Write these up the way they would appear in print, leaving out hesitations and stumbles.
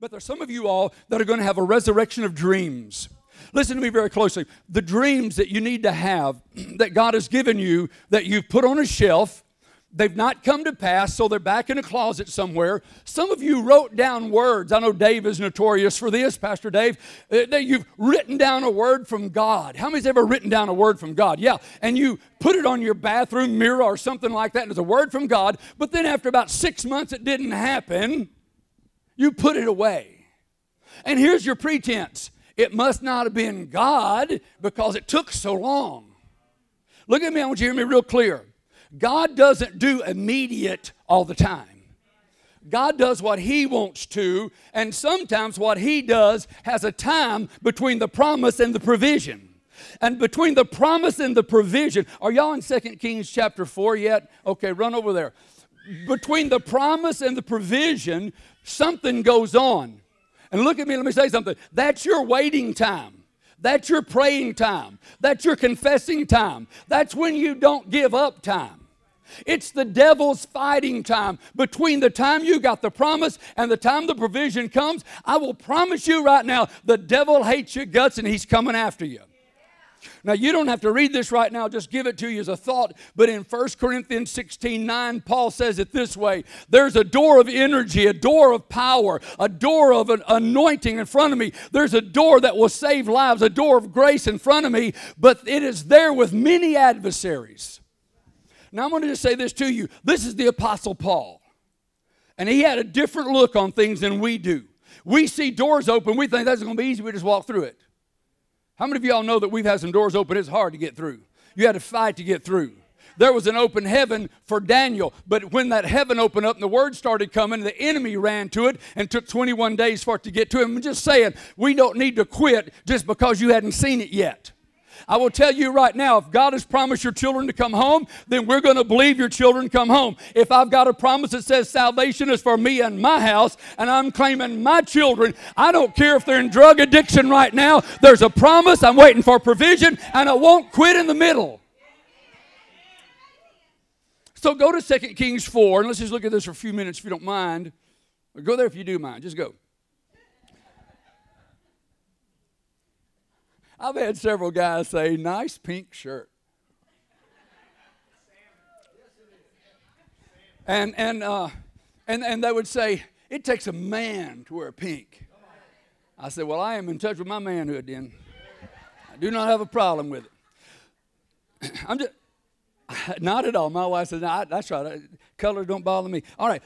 But there's some of you all that are going to have a resurrection of dreams. Listen to me very closely. The dreams that you need to have, that God has given you, that you've put on a shelf, they've not come to pass, so they're back in a closet somewhere. Some of you wrote down words. I know Dave is notorious for this, Pastor Dave, that you've written down a word from God. How many's ever written down a word from God? Yeah, and you put it on your bathroom mirror or something like that, and it's a word from God, but then after about 6 months it didn't happen. You put it away. And here's your pretense. It must not have been God because it took so long. Look at me. I want you to hear me real clear. God doesn't do immediate all the time. God does what He wants to, and sometimes what He does has a time between the promise and the provision. And between the promise and the provision, are y'all in 2 Kings chapter 4 yet? Okay, run over there. Between the promise and the provision, something goes on. And look at me, let me say something. That's your waiting time. That's your praying time. That's your confessing time. That's when you don't give up time. It's the devil's fighting time. Between the time you got the promise and the time the provision comes, I will promise you right now, the devil hates your guts and he's coming after you. Now, you don't have to read this right now. Just give it to you as a thought. But in 1 Corinthians 16:9, Paul says it this way. There's a door of energy, a door of power, a door of an anointing in front of me. There's a door that will save lives, a door of grace in front of me. But it is there with many adversaries. Now, I'm going to just say this to you. This is the Apostle Paul. And he had a different look on things than we do. We see doors open. We think that's going to be easy. We just walk through it. How many of y'all know that we've had some doors open? It's hard to get through. You had to fight to get through. There was an open heaven for Daniel, but when that heaven opened up and the word started coming, the enemy ran to it and took 21 days for it to get to him. I'm just saying, we don't need to quit just because you hadn't seen it yet. I will tell you right now, if God has promised your children to come home, then we're going to believe your children come home. If I've got a promise that says salvation is for me and my house, and I'm claiming my children, I don't care if they're in drug addiction right now. There's a promise. I'm waiting for provision, and I won't quit in the middle. So go to 2 Kings 4, and let's just look at this for a few minutes if you don't mind. Or go there if you do mind. Just go. I've had several guys say, nice pink shirt. And they would say, it takes a man to wear pink. I said, well, I am in touch with my manhood then. I do not have a problem with it. I'm just, not at all. My wife said, no, that's right. Colors don't bother me. All right,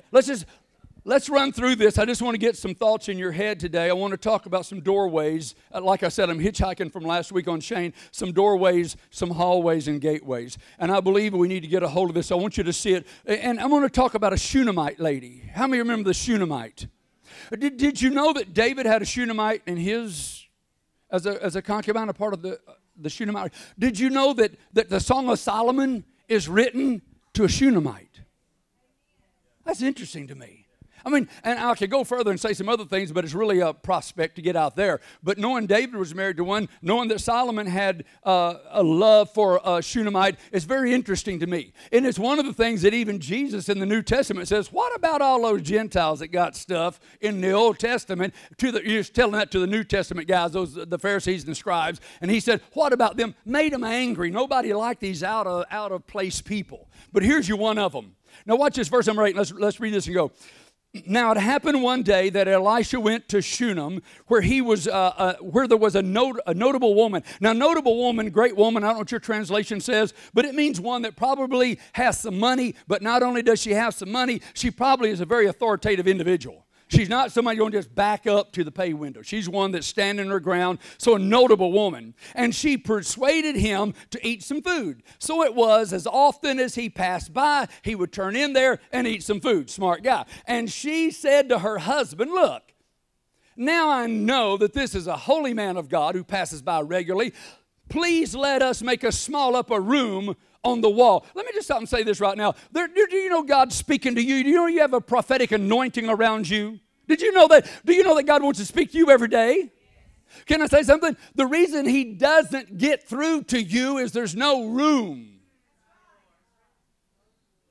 let's run through this. I just want to get some thoughts in your head today. I want to talk about some doorways. Like I said, I'm hitchhiking from last week on Shane. Some doorways, some hallways, and gateways. And I believe we need to get a hold of this. I want you to see it. And I'm going to talk about a Shunammite lady. How many remember the Shunammite? Did you know that David had a Shunammite in his, as a concubine, a part of the Shunammite? Did you know that the Song of Solomon is written to a Shunammite? That's interesting to me. I mean, and I could go further and say some other things, but it's really a prospect to get out there. But knowing David was married to one, knowing that Solomon had a love for a Shunammite, is very interesting to me. And it's one of the things that even Jesus in the New Testament says, what about all those Gentiles that got stuff in the Old Testament? He was telling that to the New Testament guys, the Pharisees and the scribes. And he said, what about them? Made them angry. Nobody liked these out of place people. But here's you one of them. Now watch this verse number 8. Let's read this and go. Now it happened one day that Elisha went to Shunem, where there was a notable woman. Now, notable woman, great woman, I don't know what your translation says, but it means one that probably has some money, but not only does she have some money, she probably is a very authoritative individual. She's not somebody going to just back up to the pay window. She's one that's standing her ground, so a notable woman. And she persuaded him to eat some food. So it was, as often as he passed by, he would turn in there and eat some food. Smart guy. And she said to her husband, look, now I know that this is a holy man of God who passes by regularly. Please let us make a small upper room on the wall. Let me just stop and say this right now. Do you know God's speaking to you? Do you know you have a prophetic anointing around you? Did you know that? Do you know that God wants to speak to you every day? Can I say something? The reason He doesn't get through to you is there's no room.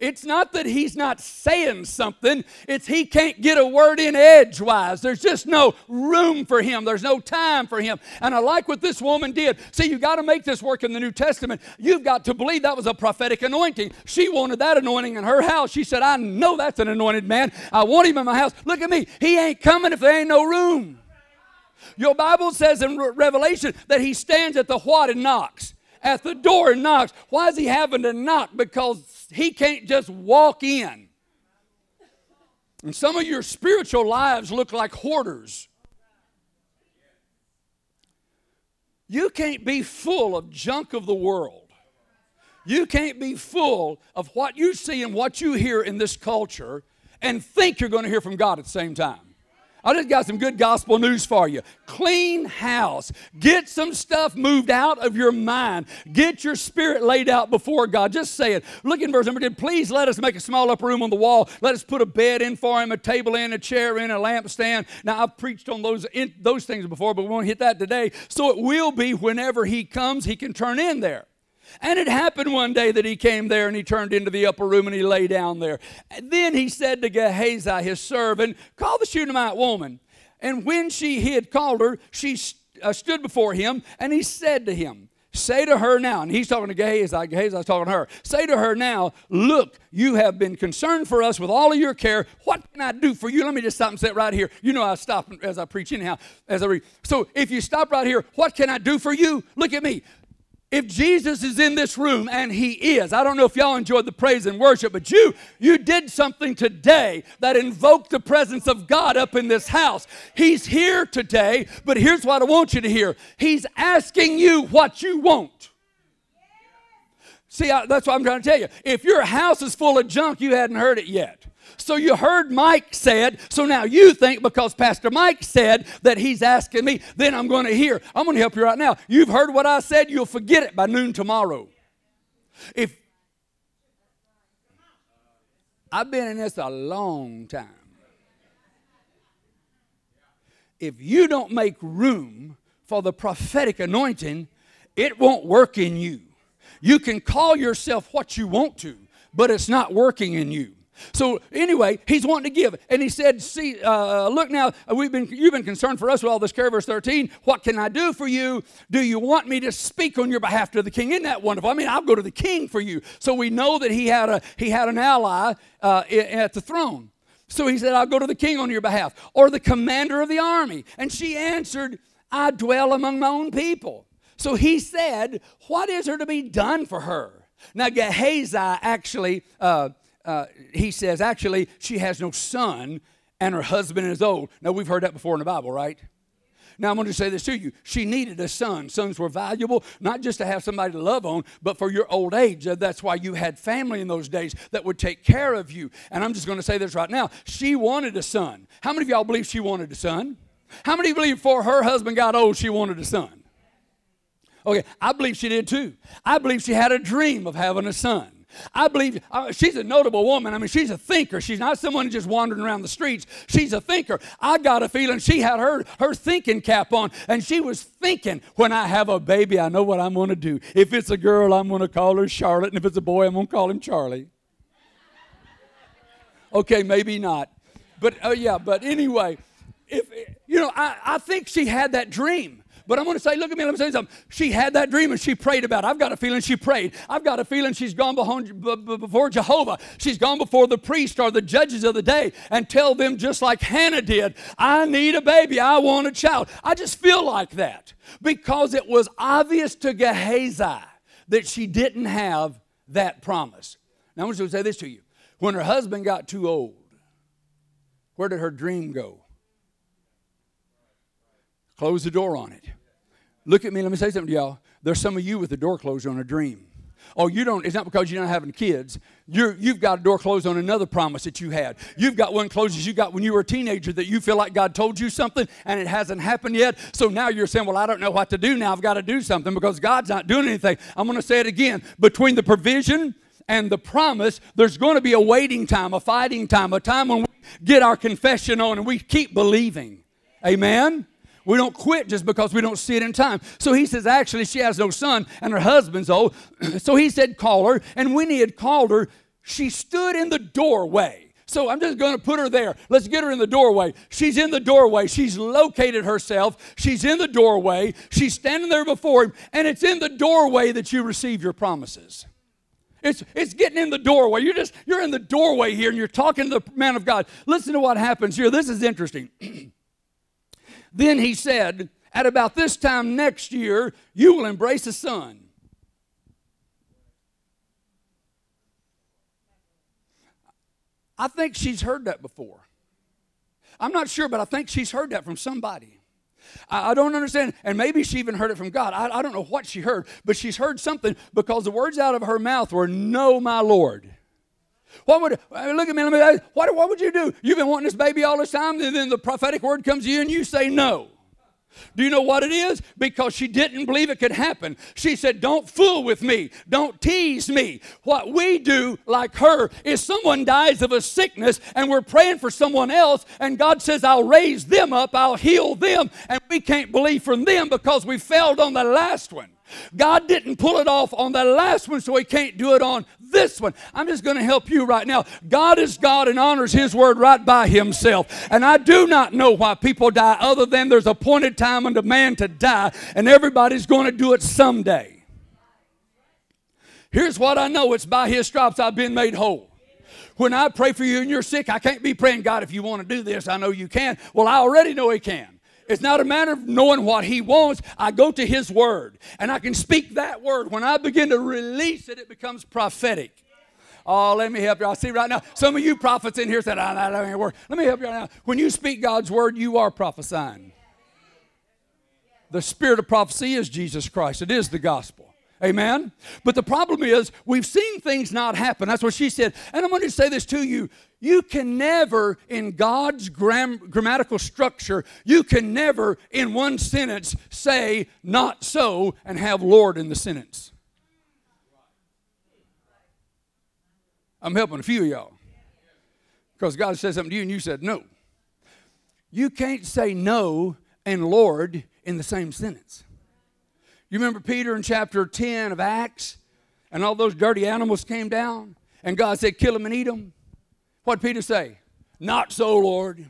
It's not that he's not saying something. It's he can't get a word in edgewise. There's just no room for him. There's no time for him. And I like what this woman did. See, you got to make this work in the New Testament. You've got to believe that was a prophetic anointing. She wanted that anointing in her house. She said, I know that's an anointed man. I want him in my house. Look at me. He ain't coming if there ain't no room. Your Bible says in Revelation that he stands at the what and knocks. At the door and knocks. Why is he having to knock? Because he can't just walk in. And some of your spiritual lives look like hoarders. You can't be full of junk of the world. You can't be full of what you see and what you hear in this culture and think you're going to hear from God at the same time. I just got some good gospel news for you. Clean house. Get some stuff moved out of your mind. Get your spirit laid out before God. Just say it. Look in verse number 10. Please let us make a small upper room on the wall. Let us put a bed in for him, a table in, a chair in, a lampstand. Now, I've preached on those things before, but we won't hit that today. So it will be whenever he comes, he can turn in there. And it happened one day that he came there and he turned into the upper room and he lay down there. And then he said to Gehazi, his servant, call the Shunammite woman. And when he had called her, she stood before him and he said to him, say to her now, and he's talking to Gehazi, Gehazi's talking to her, say to her now, look, you have been concerned for us with all of your care. What can I do for you? Let me just stop and sit right here. You know I stop as I preach anyhow, as I read. So if you stop right here, what can I do for you? Look at me. If Jesus is in this room, and he is, I don't know if y'all enjoyed the praise and worship, but you did something today that invoked the presence of God up in this house. He's here today, but here's what I want you to hear. He's asking you what you want. See, that's what I'm trying to tell you. If your house is full of junk, you hadn't heard it yet. So you heard Mike said, so now you think because Pastor Mike said that he's asking me, then I'm going to hear. I'm going to help you right now. You've heard what I said, you'll forget it by noon tomorrow. If I've been in this a long time. If you don't make room for the prophetic anointing, it won't work in you. You can call yourself what you want to, but it's not working in you. So anyway, he's wanting to give. And he said, see, look now, you've been concerned for us with all this care. Verse 13, what can I do for you? Do you want me to speak on your behalf to the king? Isn't that wonderful? I mean, I'll go to the king for you. So we know that he had an ally at the throne. So he said, I'll go to the king on your behalf. Or the commander of the army. And she answered, I dwell among my own people. So he said, what is there to be done for her? Now Gehazi actually... he says, actually, she has no son, and her husband is old. Now, we've heard that before in the Bible, right? Now, I'm going to say this to you. She needed a son. Sons were valuable, not just to have somebody to love on, but for your old age. That's why you had family in those days that would take care of you. And I'm just going to say this right now. She wanted a son. How many of y'all believe she wanted a son? How many believe before her husband got old, she wanted a son? Okay, I believe she did too. I believe she had a dream of having a son. I believe she's a notable woman. I mean, she's a thinker. She's not someone just wandering around the streets. She's a thinker. I got a feeling she had her thinking cap on, and she was thinking, when I have a baby, I know what I'm going to do. If it's a girl, I'm going to call her Charlotte, and if it's a boy, I'm going to call him Charlie. Okay, maybe not. But, but anyway, I think she had that dream. But I'm going to say, look at me, let me say something. She had that dream and she prayed about it. I've got a feeling she prayed. I've got a feeling she's gone before Jehovah. She's gone before the priest or the judges of the day and tell them just like Hannah did, I need a baby. I want a child. I just feel like that because it was obvious to Gehazi that she didn't have that promise. Now I'm just going to say this to you. When her husband got too old, where did her dream go? Close the door on it. Look at me, let me say something to y'all. There's some of you with the door closed on a dream. Oh, you don't, it's not because you're not having kids. You've got a door closed on another promise that you had. You've got one closed as you got when you were a teenager that you feel like God told you something and it hasn't happened yet. So now you're saying, well, I don't know what to do now. I've got to do something because God's not doing anything. I'm going to say it again. Between the provision and the promise, there's going to be a waiting time, a fighting time, a time when we get our confession on and we keep believing. Amen? We don't quit just because we don't see it in time. So he says, actually, she has no son, and her husband's old. So he said, call her. And when he had called her, she stood in the doorway. So I'm just going to put her there. Let's get her in the doorway. She's in the doorway. She's located herself. She's in the doorway. She's standing there before him. And it's in the doorway that you receive your promises. It's getting in the doorway. You're in the doorway here and you're talking to the man of God. Listen to what happens here. This is interesting. Then he said, at about this time next year, you will embrace a son. I think she's heard that before. I'm not sure, but I think she's heard that from somebody. I don't understand, and maybe she even heard it from God. I don't know what she heard, but she's heard something because the words out of her mouth were, "No, my Lord." Look at me, what would you do? You've been wanting this baby all this time, and then the prophetic word comes to you and you say no. Do you know what it is? Because she didn't believe it could happen. She said, don't fool with me. Don't tease me. What we do, like her, is someone dies of a sickness and we're praying for someone else and God says, I'll raise them up, I'll heal them, and we can't believe from them because we failed on the last one. God didn't pull it off on the last one, so he can't do it on this one. I'm just going to help you right now. God is God and honors his word right by himself. And I do not know why people die other than there's appointed time unto man to die, and everybody's going to do it someday. Here's what I know. It's by his stripes I've been made whole. When I pray for you and you're sick, I can't be praying, God, if you want to do this, I know you can. Well, I already know he can. It's not a matter of knowing what he wants. I go to his word, and I can speak that word. When I begin to release it, it becomes prophetic. Oh, let me help you. I see right now, some of you prophets in here said, that ain't work. Let me help you right now. When you speak God's word, you are prophesying. The spirit of prophecy is Jesus Christ. It is the gospel. Amen? But the problem is, we've seen things not happen. That's what she said. And I'm going to say this to you. You can never, in God's grammatical structure, you can never, in one sentence, say, not so, and have Lord in the sentence. I'm helping a few of y'all. Because God said something to you, and you said no. You can't say no and Lord in the same sentence. You remember Peter in chapter 10 of Acts, and all those dirty animals came down, and God said, kill them and eat them. What did Peter say? Not so, Lord.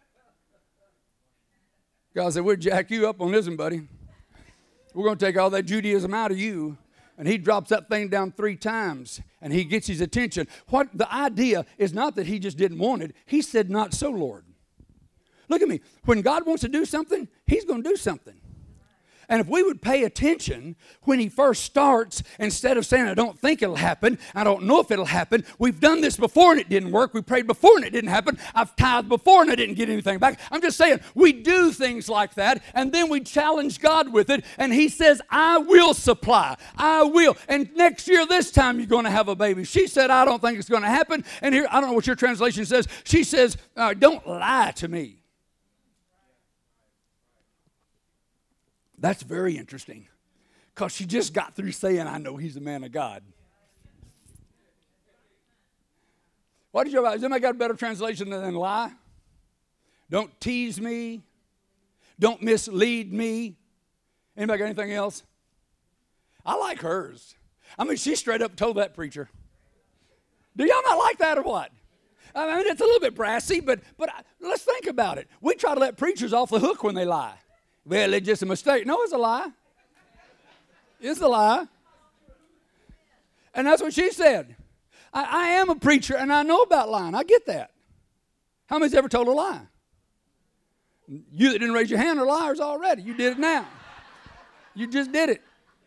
God said, we'll jack you up on this one, buddy. We're going to take all that Judaism out of you. And he drops that thing down 3 times, and he gets his attention. What the idea is not that he just didn't want it. He said, not so, Lord. Look at me. When God wants to do something, he's going to do something. And if we would pay attention when he first starts, instead of saying, I don't think it'll happen, I don't know if it'll happen, we've done this before and it didn't work, we prayed before and it didn't happen, I've tithed before and I didn't get anything back. I'm just saying, we do things like that, and then we challenge God with it, and he says, I will supply, I will. And next year, this time, you're going to have a baby. She said, I don't think it's going to happen. And here, I don't know what your translation says. She says, don't lie to me. That's very interesting, because she just got through saying, I know he's a man of God. What did you about? Has anybody got a better translation than lie? Don't tease me. Don't mislead me. Anybody got anything else? I like hers. I mean, she straight up told that preacher. Do y'all not like that or what? I mean, it's a little bit brassy, but let's think about it. We try to let preachers off the hook when they lie. Well, it's just a mistake. No, it's a lie. It's a lie. And that's what she said. I am a preacher, and I know about lying. I get that. How many's ever told a lie? You that didn't raise your hand are liars already. You did it now. You just did it.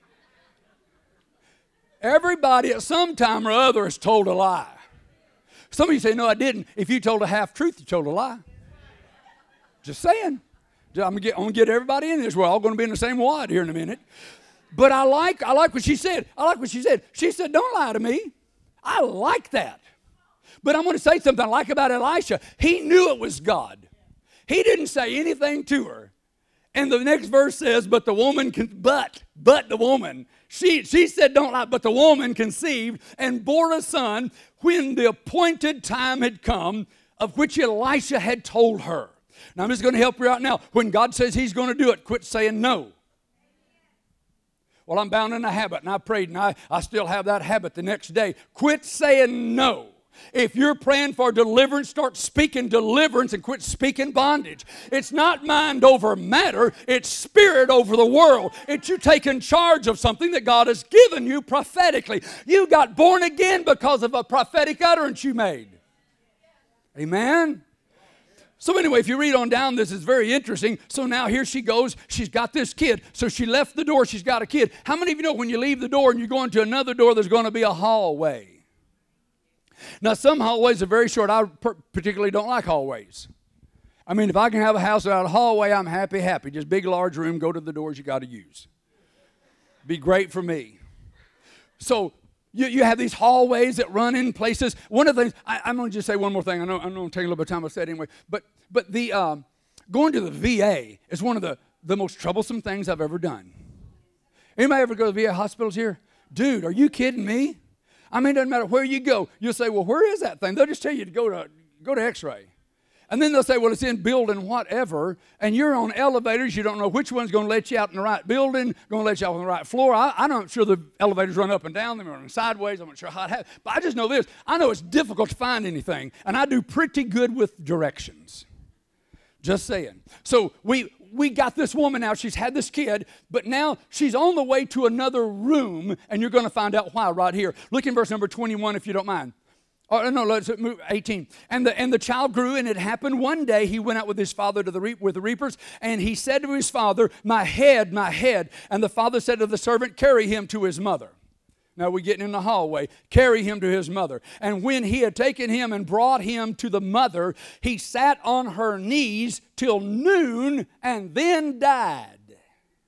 Everybody at some time or other has told a lie. Some of you say, no, I didn't. If you told a half-truth, you told a lie. Just saying. I'm going to get everybody in this. We're all going to be in the same wad here in a minute. But I like what she said. I like what she said. She said, don't lie to me. I like that. But I'm going to say something I like about Elisha. He knew it was God. He didn't say anything to her. And the next verse says, but the woman, she said, don't lie, but the woman conceived and bore a son when the appointed time had come, of which Elisha had told her. Now, I'm just going to help you out now. When God says he's going to do it, quit saying no. Well, I'm bound in a habit, and I prayed, and I still have that habit the next day. Quit saying no. If you're praying for deliverance, start speaking deliverance and quit speaking bondage. It's not mind over matter. It's spirit over the world. It's you taking charge of something that God has given you prophetically. You got born again because of a prophetic utterance you made. Amen? So anyway, if you read on down, this is very interesting. So now here she goes. She's got this kid. So she left the door. She's got a kid. How many of you know when you leave the door and you go into another door, there's going to be a hallway? Now, some hallways are very short. I particularly don't like hallways. I mean, if I can have a house without a hallway, I'm happy. Just big, large room, go to the doors you got to use. Be great for me. So you have these hallways that run in places. One of the things, I'm going to just say one more thing. I know I'm going to take a little bit of time. I'll say it anyway. But the going to the VA is one of the most troublesome things I've ever done. Anybody ever go to the VA hospitals here? Dude, are you kidding me? I mean, it doesn't matter where you go. You'll say, well, where is that thing? They'll just tell you to go to X-ray. And then they'll say, well, it's in building whatever. And you're on elevators. You don't know which one's going to let you out in the right building, going to let you out on the right floor. I'm not sure the elevators run up and down. They're running sideways. I'm not sure how it happens. But I just know this. I know it's difficult to find anything. And I do pretty good with directions. Just saying. So we got this woman now. She's had this kid, but now she's on the way to another room, and you're going to find out why right here. Look in verse number 21 if you don't mind. Oh, no, let's move 18. And the child grew, and it happened one day he went out with his father with the reapers, and he said to his father, my head, my head. And the father said to the servant, carry him to his mother. Now we're getting in the hallway. Carry him to his mother. And when he had taken him and brought him to the mother, he sat on her knees till noon and then died.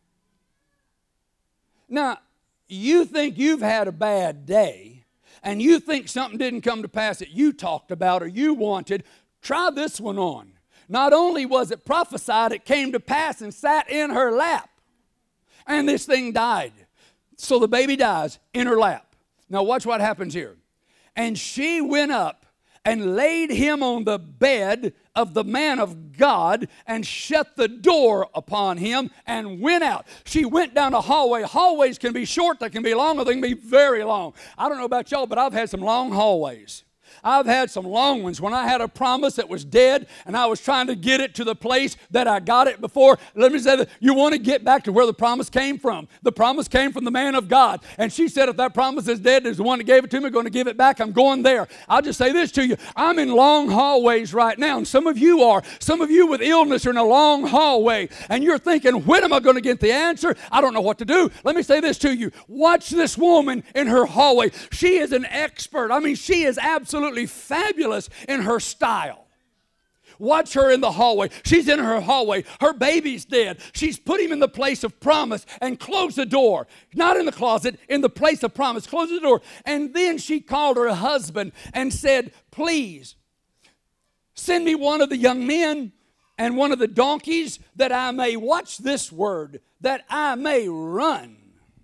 Now, you think you've had a bad day, and you think something didn't come to pass that you talked about or you wanted. Try this one on. Not only was it prophesied, it came to pass and sat in her lap. And this thing died. So the baby dies in her lap. Now watch what happens here. And she went up and laid him on the bed of the man of God and shut the door upon him and went out. She went down a hallway. Hallways can be short, they can be long, or they can be very long. I don't know about y'all, but I've had some long hallways. I've had some long ones. When I had a promise that was dead and I was trying to get it to the place that I got it before, let me say that you want to get back to where the promise came from. The promise came from the man of God. And she said, if that promise is dead, there's the one that gave it to me, going to give it back. I'm going there. I'll just say this to you. I'm in long hallways right now, and some of you are. Some of you with illness are in a long hallway, and you're thinking, when am I going to get the answer? I don't know what to do. Let me say this to you. Watch this woman in her hallway. She is an expert. I mean, she is absolutely fabulous in her style. Watch her in the hallway. She's in her hallway. Her baby's dead. She's put him in the place of promise and closed the door. Not in the closet, in the place of promise. Closed the door. And then she called her husband and said, please, send me one of the young men and one of the donkeys that I may, watch this word, that I may run.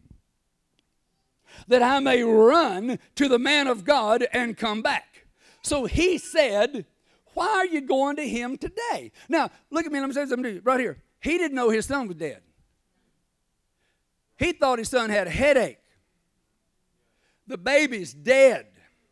That I may run to the man of God and come back. So he said, why are you going to him today? Now, look at me. Let me say something to you right here. He didn't know his son was dead. He thought his son had a headache. The baby's dead.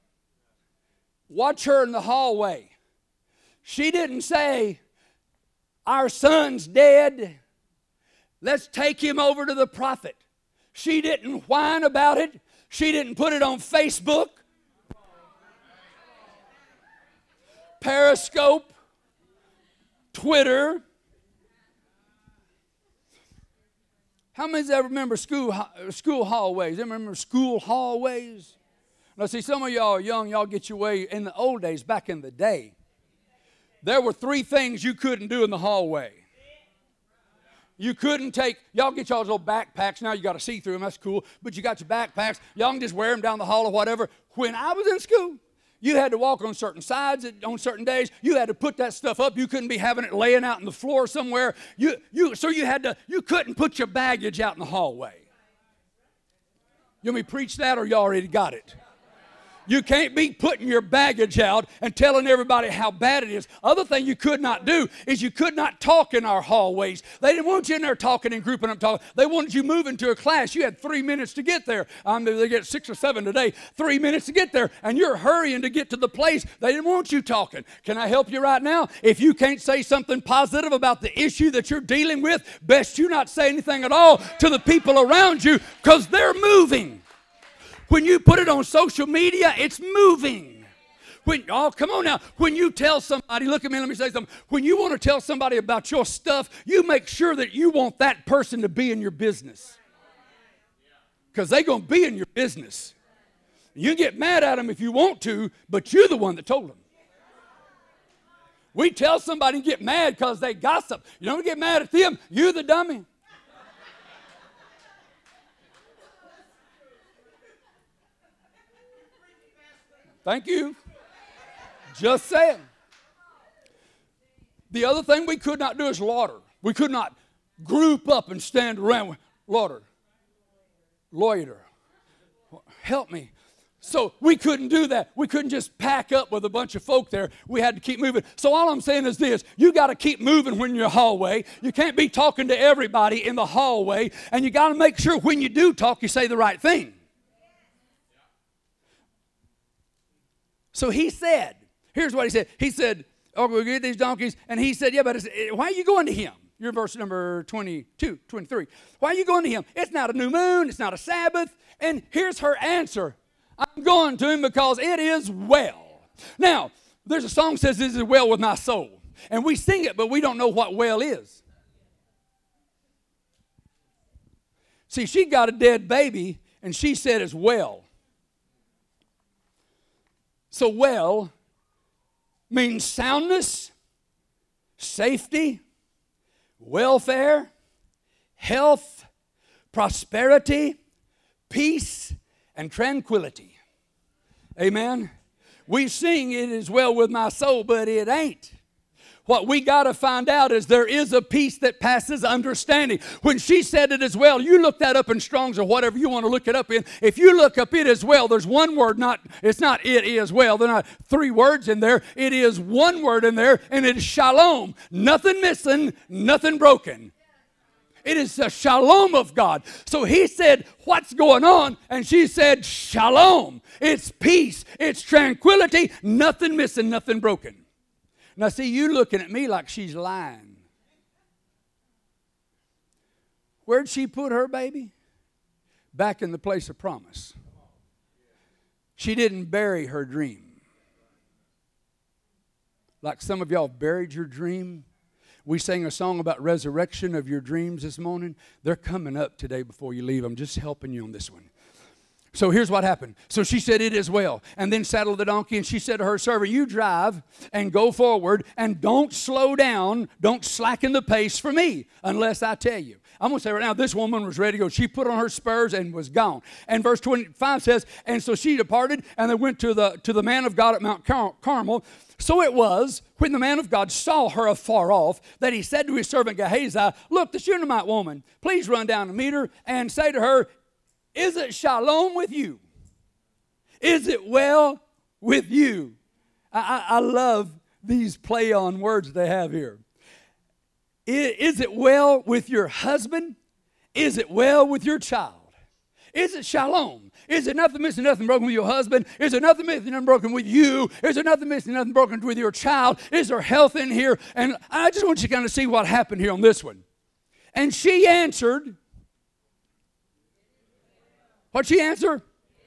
Watch her in the hallway. She didn't say, our son's dead. Let's take him over to the prophet. She didn't whine about it. She didn't put it on Facebook, Periscope, Twitter. How many of you ever remember school hallways? Remember school hallways? Now, see, some of y'all are young. Y'all get your way. In the old days, back in the day, there were 3 things you couldn't do in the hallway. You couldn't take, y'all get y'all's little backpacks. Now you got to see through them. That's cool. But you got your backpacks. Y'all can just wear them down the hall or whatever. When I was in school, you had to walk on certain sides on certain days. You had to put that stuff up. You couldn't be having it laying out on the floor somewhere. So you couldn't put your baggage out in the hallway. You want me to preach that, or you already got it? You can't be putting your baggage out and telling everybody how bad it is. Other thing you could not do is you could not talk in our hallways. They didn't want you in there talking and grouping up talking. They wanted you moving to a class. You had 3 minutes to get there. They get 6 or 7 today. 3 minutes to get there, and you're hurrying to get to the place. They didn't want you talking. Can I help you right now? If you can't say something positive about the issue that you're dealing with, best you not say anything at all to the people around you, because they're moving. When you put it on social media, it's moving. Come on now. When you tell somebody, look at me, let me say something. When you want to tell somebody about your stuff, you make sure that you want that person to be in your business. Because they're going to be in your business. You can get mad at them if you want to, but you're the one that told them. We tell somebody and get mad because they gossip. You don't get mad at them. You're the dummy. Thank you. Just saying. The other thing we could not do is loiter. We could not group up and stand around. Loiter. Help me. So we couldn't do that. We couldn't just pack up with a bunch of folk there. We had to keep moving. So all I'm saying is this. You got to keep moving when you're in the hallway. You can't be talking to everybody in the hallway. And you got to make sure when you do talk, you say the right thing. So he said, here's what he said. He said, oh, we'll get these donkeys. And he said, yeah, but why are you going to him? You're verse number 22, 23. Why are you going to him? It's not a new moon. It's not a Sabbath. And here's her answer. I'm going to him because it is well. Now, there's a song that says, this is well with my soul. And we sing it, but we don't know what well is. See, she got a dead baby, and she said it's well. So well means soundness, safety, welfare, health, prosperity, peace, and tranquility. Amen. We sing it is well with my soul, but it ain't. What we got to find out is there is a peace that passes understanding. When she said it as well, you look that up in Strong's or whatever you want to look it up in. If you look up it as well, there's one word, it's not it is well. There are not 3 words in there. It is one word in there, and it is shalom. Nothing missing, nothing broken. It is the shalom of God. So he said, what's going on? And she said, shalom. It's peace. It's tranquility. Nothing missing, nothing broken. Now, see, you looking at me like she's lying. Where'd she put her baby? Back in the place of promise. She didn't bury her dream. Like some of y'all buried your dream. We sang a song about resurrection of your dreams this morning. They're coming up today before you leave. I'm just helping you on this one. So here's what happened. So she said, it is well. And then saddled the donkey, and she said to her servant, you drive and go forward, and don't slow down, don't slacken the pace for me, unless I tell you. I'm going to say right now, this woman was ready to go. She put on her spurs and was gone. And verse 25 says, and so she departed, and they went to the man of God at Mount Carmel. So it was, when the man of God saw her afar off, that he said to his servant Gehazi, look, the Shunammite woman, please run down and meet her, and say to her, is it shalom with you? Is it well with you? I love these play on words they have here. Is it well with your husband? Is it well with your child? Is it shalom? Is it nothing missing, nothing broken with your husband? Is there nothing missing, nothing broken with you? Is there nothing missing, nothing broken with your child? Is there health in here? And I just want you to kind of see what happened here on this one. And she answered. What'd she answer?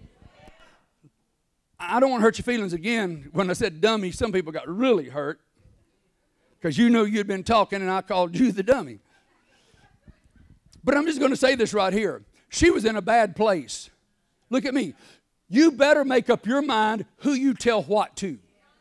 I don't want to hurt your feelings again. When I said dummy, some people got really hurt because you knew you'd been talking and I called you the dummy. But I'm just going to say this right here. She was in a bad place. Look at me. You better make up your mind who you tell what to.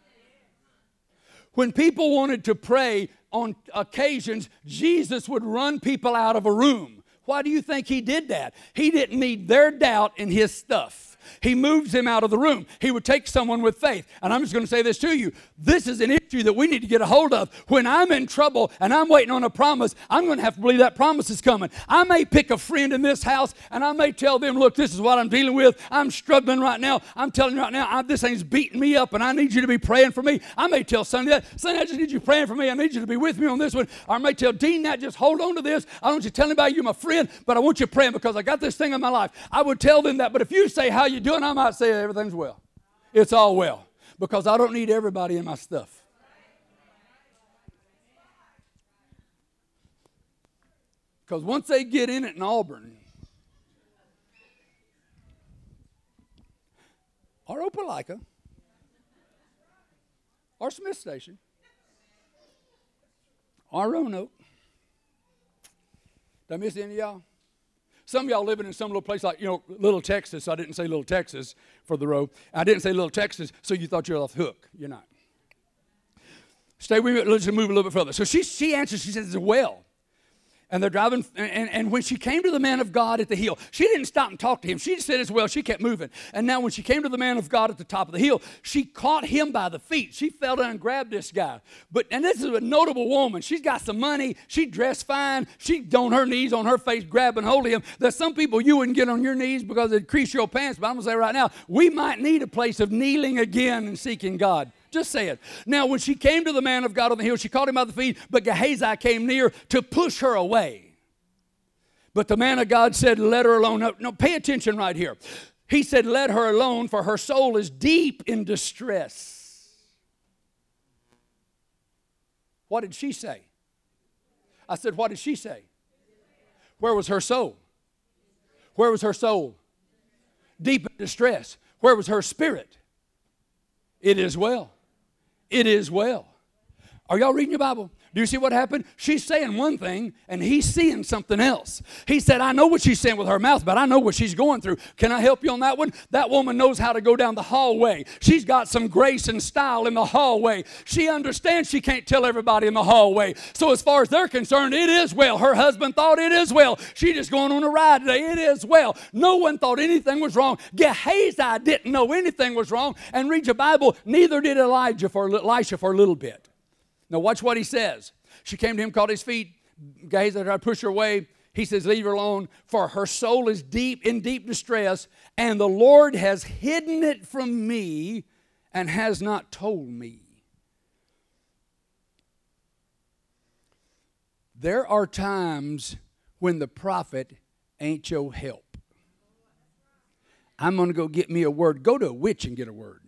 When people wanted to pray on occasions, Jesus would run people out of a room. Why do you think he did that? He didn't need their doubt in his stuff. He moves him out of the room. He would take someone with faith. And I'm just going to say this to you. This is an issue that we need to get a hold of. When I'm in trouble and I'm waiting on a promise, I'm going to have to believe that promise is coming. I may pick a friend in this house and I may tell them, look, this is what I'm dealing with. I'm struggling right now. I'm telling you right now, this thing's beating me up and I need you to be praying for me. I may tell Sonny that. Sonny, I just need you praying for me. I need you to be with me on this one. Or I may tell Dean that. Just hold on to this. I don't want you to tell anybody you're my friend, but I want you praying because I got this thing in my life. I would tell them that. But if you say, how you doing? I might say everything's well. It's all well. Because I don't need everybody in my stuff. Because once they get in it in Auburn, or Opelika, or Smith Station, or Roanoke, did I miss any of y'all? Some of y'all living in some little place like, Little Texas. I didn't say Little Texas for the road. I didn't say Little Texas, so you thought you were off the hook. You're not. Stay with me. Let's move a little bit further. So she answers, she says, well. And they're driving, and when she came to the man of God at the hill, she didn't stop and talk to him. She just said as well, she kept moving. And now when she came to the man of God at the top of the hill, she caught him by the feet. She fell down and grabbed this guy. And this is a notable woman. She's got some money. She dressed fine. She's on her knees, on her face, grabbing hold of him. There's some people you wouldn't get on your knees because it'd crease your pants. But I'm going to say right now, we might need a place of kneeling again and seeking God. Just say it. Now, when she came to the man of God on the hill, she caught him by the feet, but Gehazi came near to push her away. But the man of God said, let her alone. No, pay attention right here. He said, let her alone, for her soul is deep in distress. What did she say? I said, what did she say? Where was her soul? Where was her soul? Deep in distress. Where was her spirit? It is well. It is well. Are y'all reading your Bible? Do you see what happened? She's saying one thing, and he's seeing something else. He said, I know what she's saying with her mouth, but I know what she's going through. Can I help you on that one? That woman knows how to go down the hallway. She's got some grace and style in the hallway. She understands she can't tell everybody in the hallway. So as far as they're concerned, it is well. Her husband thought it is well. She's just going on a ride today. It is well. No one thought anything was wrong. Gehazi didn't know anything was wrong. And read your Bible, neither did Elisha for a little bit. Now watch what he says. She came to him, caught his feet. Gehazi tried to push her away. He says, leave her alone, for her soul is in deep distress, and the Lord has hidden it from me and has not told me. There are times when the prophet ain't your help. I'm going to go get me a word. Go to a witch and get a word.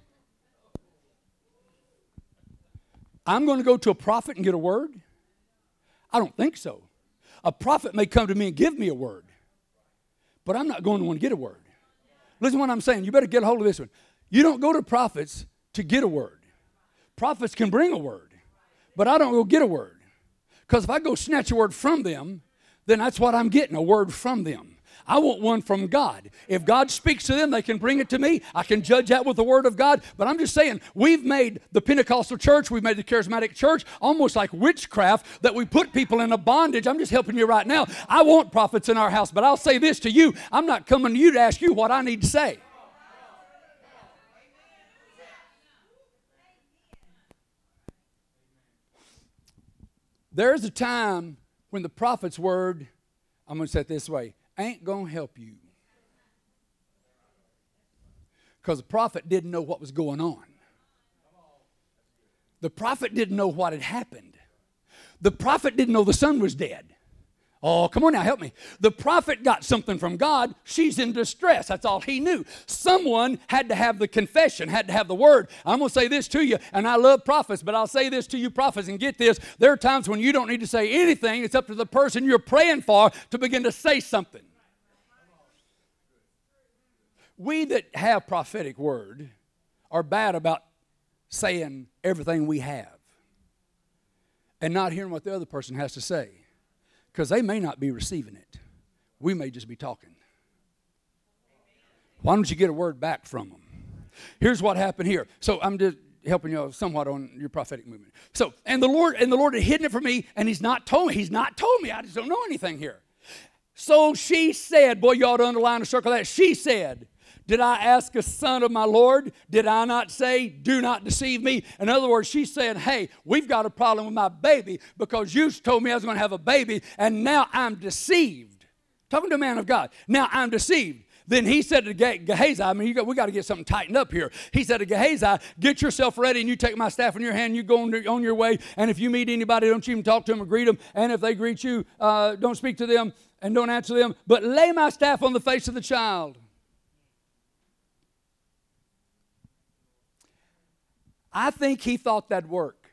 I'm going to go to a prophet and get a word? I don't think so. A prophet may come to me and give me a word, but I'm not going to want to get a word. Listen to what I'm saying. You better get a hold of this one. You don't go to prophets to get a word. Prophets can bring a word, but I don't go get a word. Because if I go snatch a word from them, then that's what I'm getting, a word from them. I want one from God. If God speaks to them, they can bring it to me. I can judge that with the Word of God. But I'm just saying, we've made the Pentecostal church, we've made the charismatic church almost like witchcraft, that we put people in a bondage. I'm just helping you right now. I want prophets in our house, but I'll say this to you. I'm not coming to you to ask you what I need to say. There's a time when the prophet's word, I'm going to say it this way, ain't going to help you. Because the prophet didn't know what was going on. The prophet didn't know what had happened. The prophet didn't know the son was dead. Oh, come on now, help me. The prophet got something from God. She's in distress. That's all he knew. Someone had to have the confession, had to have the word. I'm going to say this to you, and I love prophets, but I'll say this to you prophets, and get this. There are times when you don't need to say anything. It's up to the person you're praying for to begin to say something. We that have prophetic word are bad about saying everything we have and not hearing what the other person has to say. Because they may not be receiving it. We may just be talking. Why don't you get a word back from them? Here's what happened here. So I'm just helping you somewhat on your prophetic movement. So, and the Lord had hidden it from me, and He's not told me. He's not told me. I just don't know anything here. So she said, boy, you ought to underline or circle that. She said, Did I ask a son of my Lord? Did I not say, do not deceive me? In other words, she's saying, hey, we've got a problem with my baby because you told me I was going to have a baby, and now I'm deceived. Talking to a man of God. Now I'm deceived. Then he said to Gehazi, we got to get something tightened up here. He said to Gehazi, get yourself ready, and you take my staff in your hand, and you go on your way, and if you meet anybody, don't you even talk to them or greet them, and if they greet you, don't speak to them and don't answer them, but lay my staff on the face of the child. I think he thought that'd work.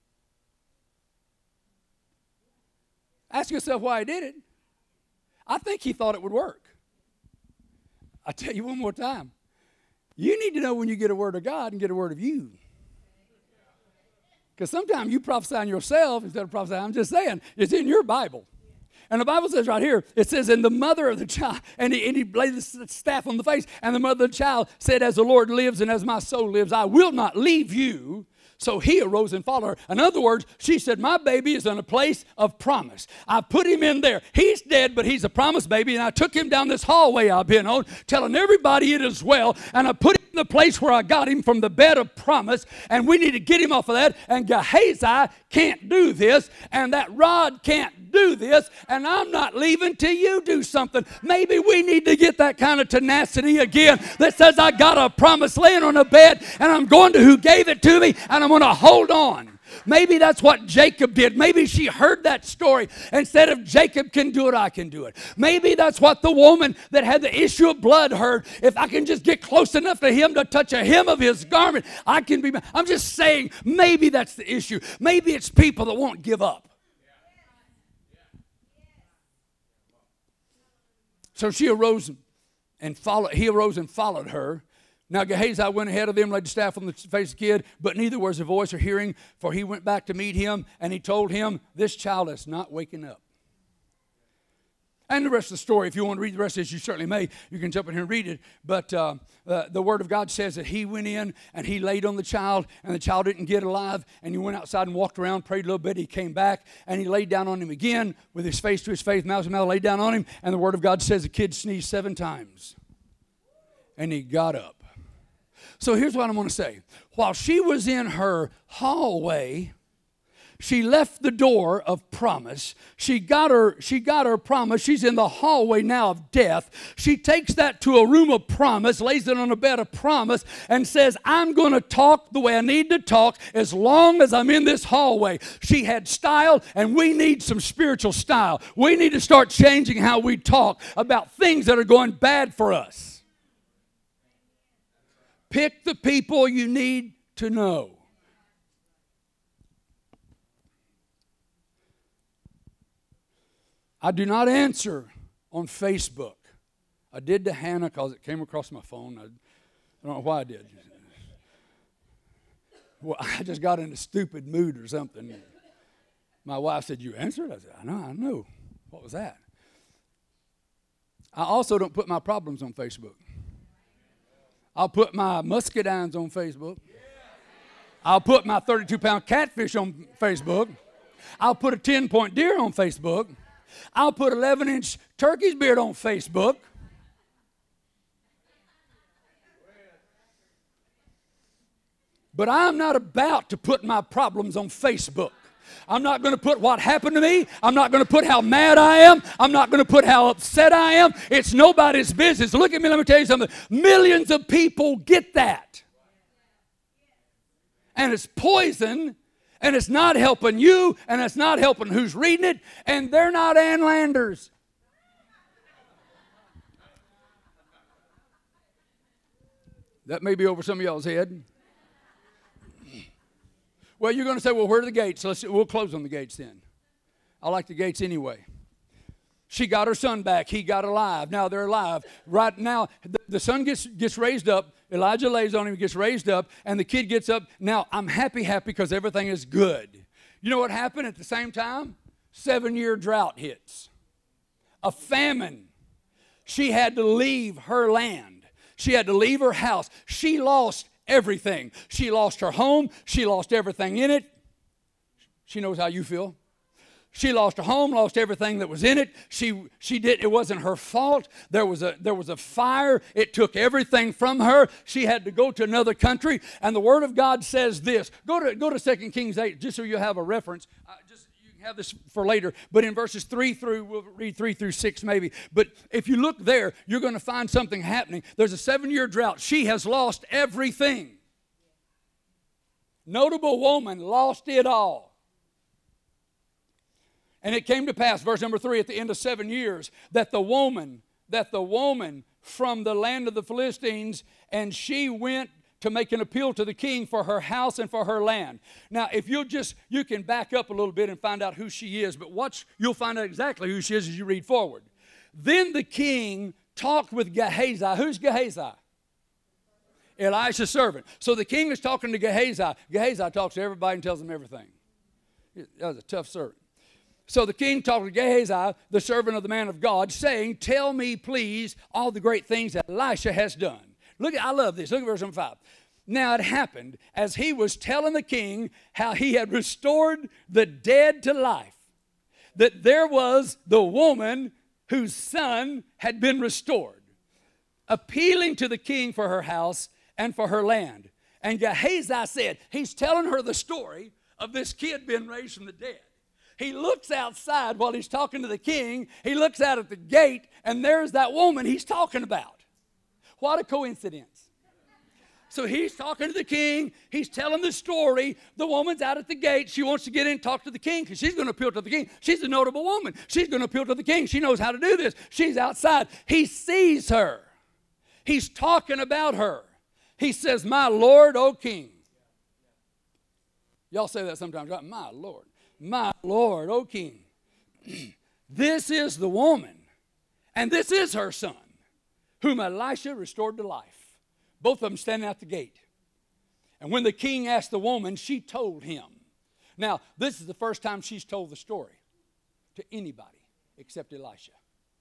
Ask yourself why he did it. I think he thought it would work. I tell you one more time. You need to know when you get a word of God and get a word of you. Because sometimes you prophesy on yourself instead of prophesying. I'm just saying, it's in your Bible. And the Bible says right here, it says, and the mother of the child, and he laid the staff on the face, and the mother of the child said, as the Lord lives and as my soul lives, I will not leave you. So he arose and followed her. In other words, she said, my baby is in a place of promise. I put him in there. He's dead, but he's a promised baby. And I took him down this hallway I've been on, telling everybody it is well. And I put him in the place where I got him from the bed of promise. And we need to get him off of that. And Gehazi can't do this. And that rod can't do this. And I'm not leaving till you do something. Maybe we need to get that kind of tenacity again that says, I got a promise laying on a bed. And I'm going to who gave it to me. And I'm going to hold on. Maybe that's what Jacob did. Maybe she heard that story and said, if Jacob can do it, I can do it. Maybe that's what the woman that had the issue of blood heard. If I can just get close enough to him to touch a hem of his garment, I can be. I'm just saying, maybe that's the issue. Maybe it's people that won't give up. So she arose and followed. He arose and followed her. Now Gehazi went ahead of them, laid the staff on the face of the kid, but neither was a voice or hearing, for he went back to meet him, and he told him, this child is not waking up. And the rest of the story, if you want to read the rest of this, you certainly may. You can jump in here and read it. But the Word of God says that he went in, and he laid on the child, and the child didn't get alive, and he went outside and walked around, prayed a little bit. He came back, and he laid down on him again with his face to his face, mouth to mouth, laid down on him, and the Word of God says the kid sneezed 7 times, and he got up. So here's what I'm going to say. While she was in her hallway, she left the door of promise. She got her promise. She's in the hallway now of death. She takes that to a room of promise, lays it on a bed of promise, and says, I'm going to talk the way I need to talk as long as I'm in this hallway. She had style, and we need some spiritual style. We need to start changing how we talk about things that are going bad for us. Pick the people you need to know. I do not answer on Facebook. I did to Hannah because it came across my phone. I don't know why I did. Well, I just got in a stupid mood or something. My wife said, you answered? I said, I know. What was that? I also don't put my problems on Facebook. I'll put my muscadines on Facebook. I'll put my 32-pound catfish on Facebook. I'll put a 10-point deer on Facebook. I'll put 11-inch turkey's beard on Facebook. But I'm not about to put my problems on Facebook. I'm not going to put what happened to me. I'm not going to put how mad I am. I'm not going to put how upset I am. It's nobody's business. Look at me, let me tell you something. Millions of people get that. And it's poison, and it's not helping you, and it's not helping who's reading it, and they're not Ann Landers. That may be over some of y'all's head. Well, you're going to say, well, where are the gates? We'll close on the gates then. I like the gates anyway. She got her son back. He got alive. Now they're alive. Right now, the son gets raised up. Elijah lays on him, gets raised up, and the kid gets up. Now, I'm happy because everything is good. You know what happened at the same time? 7-year drought hits. A famine. She had to leave her land. She had to leave her house. She lost everything. She lost her home. She lost everything in it. She knows how you feel. She lost her home, lost everything that was in it. It wasn't her fault. There was a fire. It took everything from her. She had to go to another country. And the Word of God says this. Go to 2 Kings 8, just so you have a reference. You can have this for later. But in verses 3 through, we'll read 3 through 6 maybe. But if you look there, you're going to find something happening. There's a 7-year drought. She has lost everything. Notable woman lost it all. And it came to pass, verse number 3, at the end of 7 years, that the woman from the land of the Philistines, and she went to make an appeal to the king for her house and for her land. Now, if you can back up a little bit and find out who she is, but you'll find out exactly who she is as you read forward. Then the king talked with Gehazi. Who's Gehazi? Elisha's servant. So the king is talking to Gehazi. Gehazi talks to everybody and tells them everything. That was a tough servant. So the king talked to Gehazi, the servant of the man of God, saying, tell me, please, all the great things that Elisha has done. I love this. Look at verse number 5. Now it happened, as he was telling the king how he had restored the dead to life, that there was the woman whose son had been restored, appealing to the king for her house and for her land. And Gehazi said, he's telling her the story of this kid being raised from the dead. He looks outside while he's talking to the king. He looks out at the gate, and there's that woman he's talking about. What a coincidence. So he's talking to the king. He's telling the story. The woman's out at the gate. She wants to get in and talk to the king because she's going to appeal to the king. She's a notable woman. She's going to appeal to the king. She knows how to do this. She's outside. He sees her. He's talking about her. He says, my Lord, O king. Y'all say that sometimes, right? My Lord, O king. This is the woman, and this is her son, whom Elisha restored to life. Both of them standing at the gate. And when the king asked the woman, she told him. Now, this is the first time she's told the story to anybody except Elisha.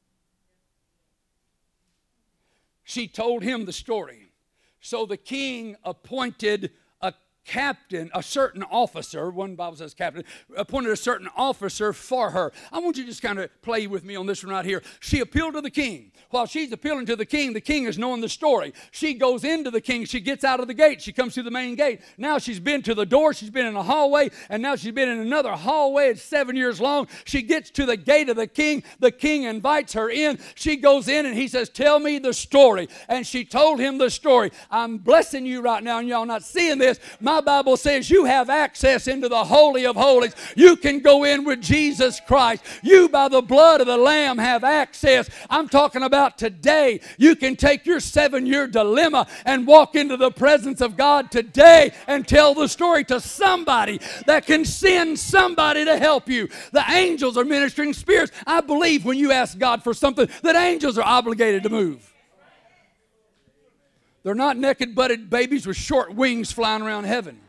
She told him the story. So the king appointed a captain, a certain officer, one Bible says captain, appointed a certain officer for her. I want you to just kind of play with me on this one right here. She appealed to the king. While she's appealing to the king is knowing the story. She goes into the king. She gets out of the gate. She comes through the main gate. Now she's been to the door. She's been in a hallway. And now she's been in another hallway. It's 7 years long. She gets to the gate of the king. The king invites her in. She goes in and he says, tell me the story. And she told him the story. I'm blessing you right now, and y'all not seeing this. My Bible says you have access into the Holy of Holies. You can go in with Jesus Christ. You, by the blood of the Lamb, have access. I'm talking about today. You can take your 7-year dilemma and walk into the presence of God today and tell the story to somebody that can send somebody to help you. The angels are ministering spirits. I believe when you ask God for something, that angels are obligated to move. They're not naked-butted babies with short wings flying around heaven.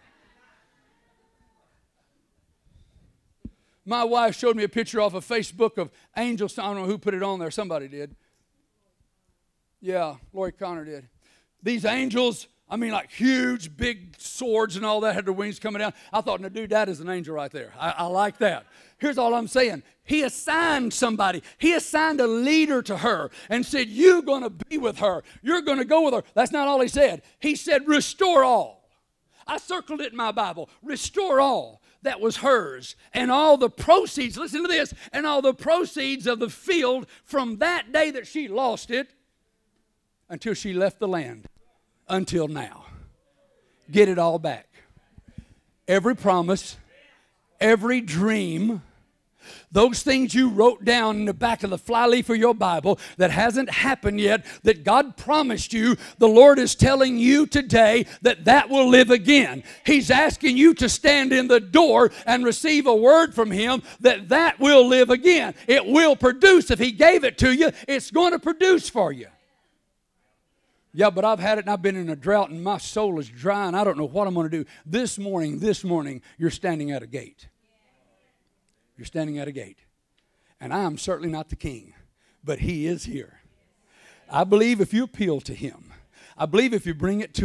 My wife showed me a picture off of Facebook of angels. I don't know who put it on there. Somebody did. Yeah, Lori Connor did. These angels, I mean, like huge, big swords and all that, had their wings coming down. I thought, no, dude, that is an angel right there. I like that. Here's all I'm saying. He assigned somebody. He assigned a leader to her and said, you're going to be with her. You're going to go with her. That's not all he said. He said, restore all. I circled it in my Bible. Restore all that was hers, and all the proceeds, listen to this, and all the proceeds of the field from that day that she lost it until she left the land, until now. Get it all back. Every promise, every dream, those things you wrote down in the back of the flyleaf of your Bible that hasn't happened yet, that God promised you, the Lord is telling you today that that will live again. He's asking you to stand in the door and receive a word from Him that that will live again. It will produce. If He gave it to you, it's going to produce for you. Yeah, but I've had it and I've been in a drought and my soul is dry and I don't know what I'm going to do. This morning, you're standing at a gate. You're standing at a gate. And I am certainly not the king, but He is here. I believe if you appeal to Him, I believe if you bring it to Him,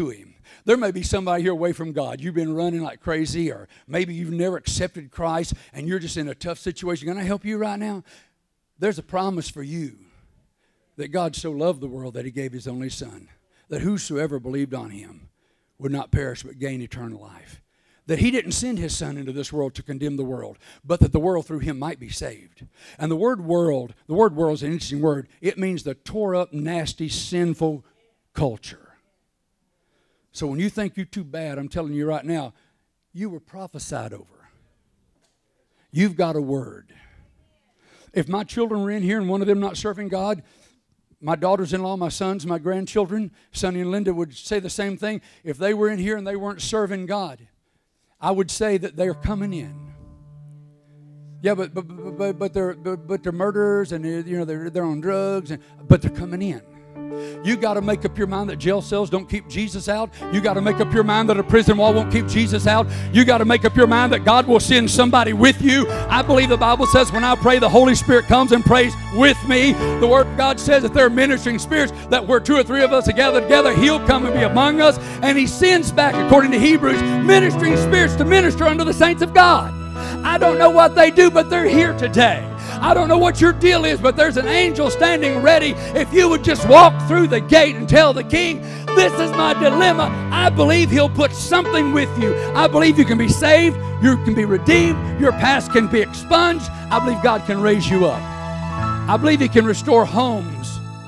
There may be somebody here away from God. You've been running like crazy, or maybe you've never accepted Christ and you're just in a tough situation. Can I help you right now? There's a promise for you that God so loved the world that he gave his only Son, that whosoever believed on him would not perish but gain eternal life. That he didn't send his Son into this world to condemn the world, but that the world through him might be saved. And the word world is an interesting word. It means the tore up, nasty, sinful culture. So when you think you're too bad, I'm telling you right now, you were prophesied over. You've got a word. If my children were in here and one of them not serving God, my daughters-in-law, my sons, my grandchildren, Sonny and Linda would say the same thing. If they were in here and they weren't serving God, I would say that they're coming in. Yeah, but they're murderers, and they're on drugs, but they're coming in. You got to make up your mind that jail cells don't keep Jesus out. You got to make up your mind that a prison wall won't keep Jesus out. You got to make up your mind that God will send somebody with you. I believe the Bible says when I pray, the Holy Spirit comes and prays with me. The Word of God says that there are ministering spirits, that where two or three of us are gathered together, he'll come and be among us. And he sends back, according to Hebrews, ministering spirits to minister unto the saints of God. I don't know what they do, but they're here today. I don't know what your deal is, but there's an angel standing ready. If you would just walk through the gate and tell the king, this is my dilemma, I believe he'll put something with you. I believe you can be saved, you can be redeemed, your past can be expunged. I believe God can raise you up. I believe he can restore homes.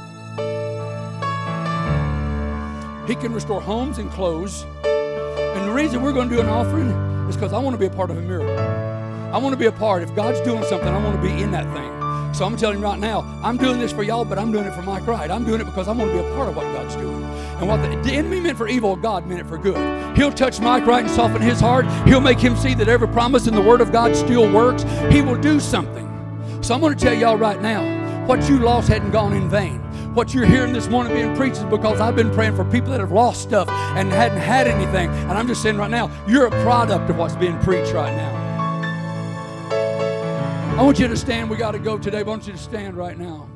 He can restore homes and clothes. And the reason we're going to do an offering is because I want to be a part of a miracle. I want to be a part. If God's doing something, I want to be in that thing. So I'm telling you right now, I'm doing this for y'all, but I'm doing it for Mike Wright. I'm doing it because I want to be a part of what God's doing. And what the enemy meant for evil, God meant it for good. He'll touch Mike Wright and soften his heart. He'll make him see that every promise in the Word of God still works. He will do something. So I'm going to tell y'all right now, what you lost hadn't gone in vain. What you're hearing this morning being preached is because I've been praying for people that have lost stuff and hadn't had anything. And I'm just saying right now, you're a product of what's being preached right now. I want you to stand. We got to go today, but I want you to stand right now.